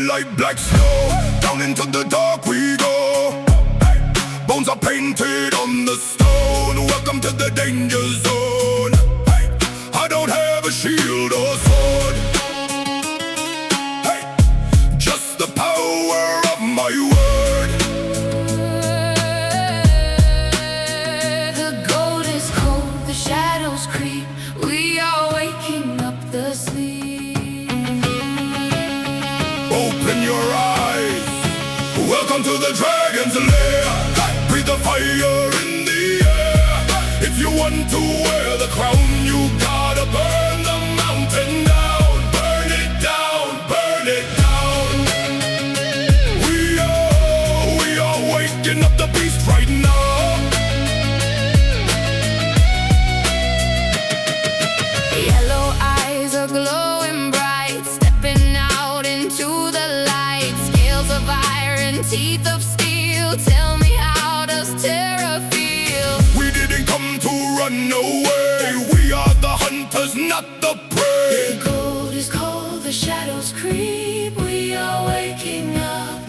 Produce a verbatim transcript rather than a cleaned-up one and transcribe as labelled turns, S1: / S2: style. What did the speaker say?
S1: like black snow. Down into the dark we go. Bones are painted on the stone. Welcome to the danger zone. I don't have a shield or sword, just the power of my word.
S2: The gold is cold, the shadows creep. We are waking up the sleep.
S1: Open your eyes, welcome to the dragon's lair. Breathe the fire in the air. If you want to wear the crown, you gotta burn the mountain down. Burn it down, burn it down. We are, we are waking up the beast right now.
S2: Yellow eyes are glowing bright, stepping out into the light. Scales of iron, teeth of steel. Tell me, how does terror feel?
S1: We didn't come to run away. We are the hunters, not the prey.
S2: The gold is cold, the shadows creep. We are waking up